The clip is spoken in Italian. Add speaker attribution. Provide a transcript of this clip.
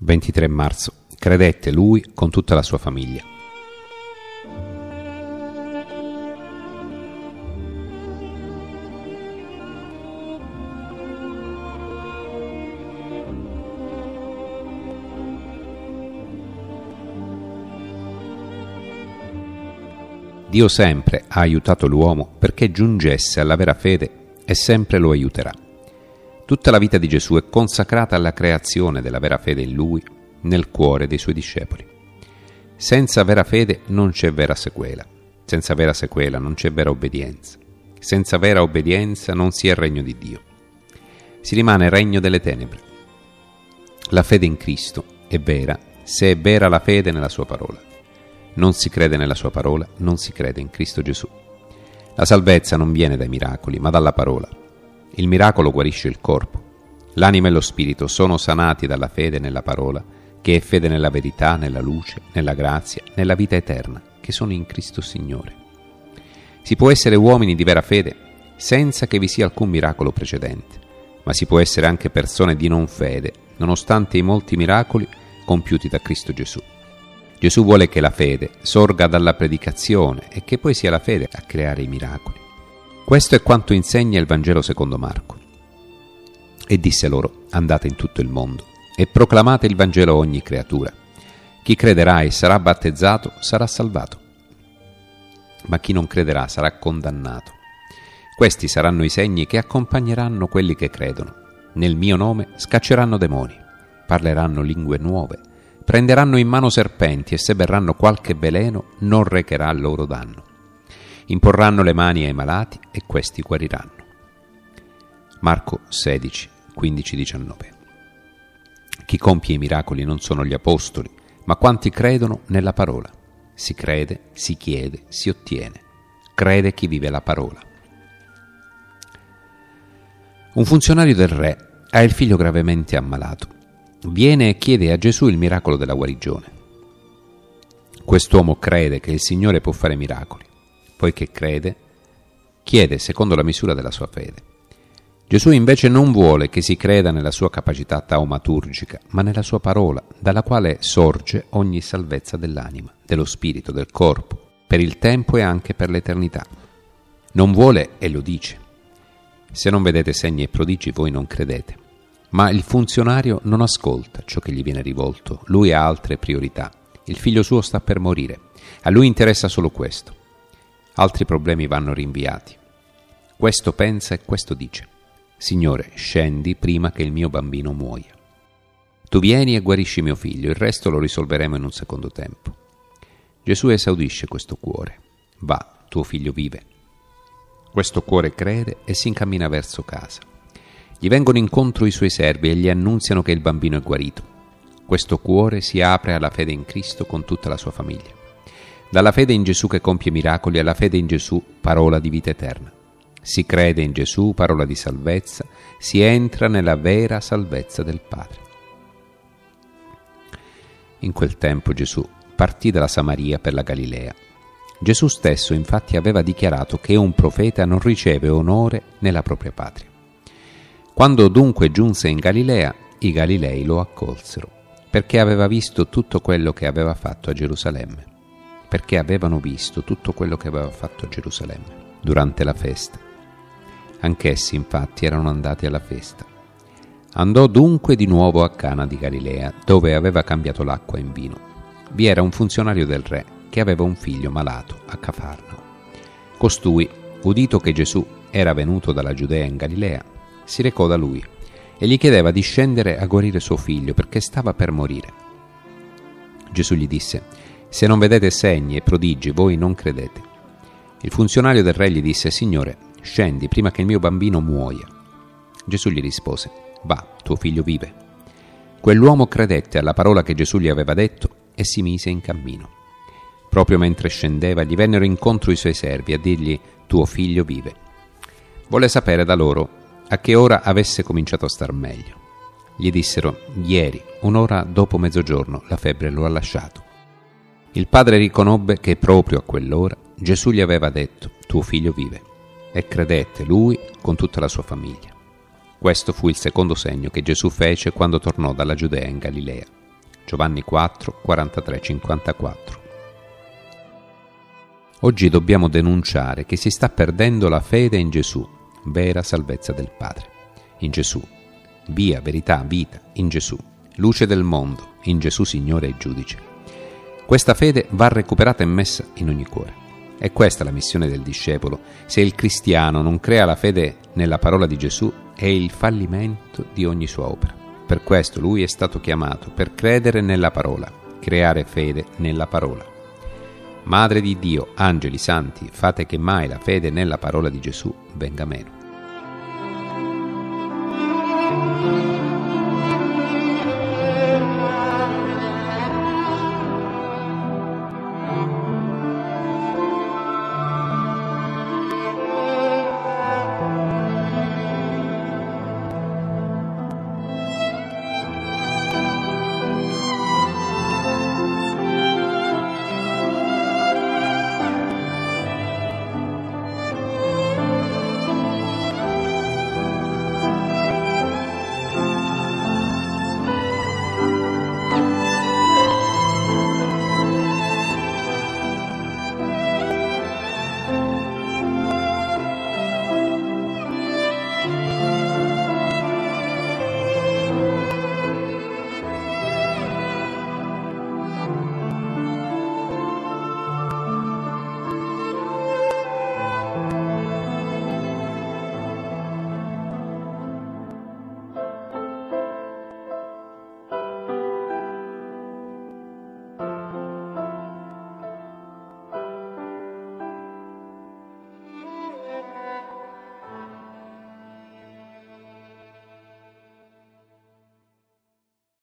Speaker 1: 23 marzo. Credette lui con tutta la sua famiglia. Dio sempre ha aiutato l'uomo perché giungesse alla vera fede e sempre lo aiuterà. Tutta la vita di Gesù è consacrata alla creazione della vera fede in Lui, nel cuore dei Suoi discepoli. Senza vera fede non c'è vera sequela. Senza vera sequela non c'è vera obbedienza. Senza vera obbedienza non si è regno di Dio. Si rimane regno delle tenebre. La fede in Cristo è vera se è vera la fede nella Sua parola. Non si crede nella Sua parola, non si crede in Cristo Gesù. La salvezza non viene dai miracoli, ma dalla parola. Il miracolo guarisce il corpo. L'anima e lo spirito sono sanati dalla fede nella parola, che è fede nella verità, nella luce, nella grazia, nella vita eterna, che sono in Cristo Signore. Si può essere uomini di vera fede senza che vi sia alcun miracolo precedente, ma si può essere anche persone di non fede, nonostante i molti miracoli compiuti da Cristo Gesù. Gesù vuole che la fede sorga dalla predicazione e che poi sia la fede a creare i miracoli. Questo è quanto insegna il Vangelo secondo Marco. E disse loro: andate in tutto il mondo e proclamate il Vangelo a ogni creatura. Chi crederà e sarà battezzato sarà salvato, ma chi non crederà sarà condannato. Questi saranno i segni che accompagneranno quelli che credono. Nel mio nome scacceranno demoni, parleranno lingue nuove, prenderanno in mano serpenti e se berranno qualche veleno non recherà loro danno. Imporranno le mani ai malati e questi guariranno. Marco 16, 15-19. Chi compie i miracoli non sono gli apostoli, ma quanti credono nella parola. Si crede, si chiede, si ottiene. Crede chi vive la parola. Un funzionario del re ha il figlio gravemente ammalato. Viene e chiede a Gesù il miracolo della guarigione. Quest'uomo crede che il Signore può fare miracoli. Poiché crede, chiede secondo la misura della sua fede. Gesù invece non vuole che si creda nella sua capacità taumaturgica, ma nella sua parola, dalla quale sorge ogni salvezza dell'anima, dello spirito, del corpo, per il tempo e anche per l'eternità. Non vuole e lo dice. Se non vedete segni e prodigi, voi non credete. Ma il funzionario non ascolta ciò che gli viene rivolto. Lui ha altre priorità. Il figlio suo sta per morire. A lui interessa solo questo. Altri problemi vanno rinviati. Questo pensa e questo dice: Signore, scendi prima che il mio bambino muoia. Tu vieni e guarisci mio figlio, il resto lo risolveremo in un secondo tempo. Gesù esaudisce questo cuore. Va, tuo figlio vive. Questo cuore crede e si incammina verso casa. Gli vengono incontro i suoi servi e gli annunziano che il bambino è guarito. Questo cuore si apre alla fede in Cristo con tutta la sua famiglia. Dalla fede in Gesù che compie miracoli alla fede in Gesù, parola di vita eterna. Si crede in Gesù, parola di salvezza, si entra nella vera salvezza del Padre. In quel tempo Gesù partì dalla Samaria per la Galilea. Gesù stesso infatti aveva dichiarato che un profeta non riceve onore nella propria patria. Quando dunque giunse in Galilea, i Galilei lo accolsero, perché aveva visto tutto quello che aveva fatto a Gerusalemme. Perché avevano visto tutto quello che aveva fatto a Gerusalemme durante la festa. Anch'essi infatti erano andati alla festa. Andò dunque di nuovo a Cana di Galilea, dove aveva cambiato l'acqua in vino. Vi era un funzionario del re che aveva un figlio malato a Cafarnao. Costui, udito che Gesù era venuto dalla Giudea in Galilea, si recò da lui e gli chiedeva di scendere a guarire suo figlio perché stava per morire. Gesù gli disse: se non vedete segni e prodigi, voi non credete. Il funzionario del re gli disse: Signore, scendi prima che il mio bambino muoia. Gesù gli rispose: va, tuo figlio vive. Quell'uomo credette alla parola che Gesù gli aveva detto e si mise in cammino. Proprio mentre scendeva, gli vennero incontro i suoi servi a dirgli: tuo figlio vive. Volle sapere da loro a che ora avesse cominciato a star meglio. Gli dissero: ieri, un'ora dopo mezzogiorno, la febbre lo ha lasciato. Il padre riconobbe che proprio a quell'ora Gesù gli aveva detto: tuo figlio vive, e credette lui con tutta la sua famiglia. Questo fu il secondo segno che Gesù fece quando tornò dalla Giudea in Galilea. Giovanni 4, 43-54. Oggi dobbiamo denunciare che si sta perdendo la fede in Gesù, vera salvezza del Padre. In Gesù, via, verità, vita, in Gesù, luce del mondo, in Gesù Signore e Giudice. Questa fede va recuperata e messa in ogni cuore. È questa la missione del discepolo. Se il cristiano non crea la fede nella parola di Gesù, è il fallimento di ogni sua opera. Per questo lui è stato chiamato per credere nella parola, creare fede nella parola. Madre di Dio, angeli santi, fate che mai la fede nella parola di Gesù venga meno.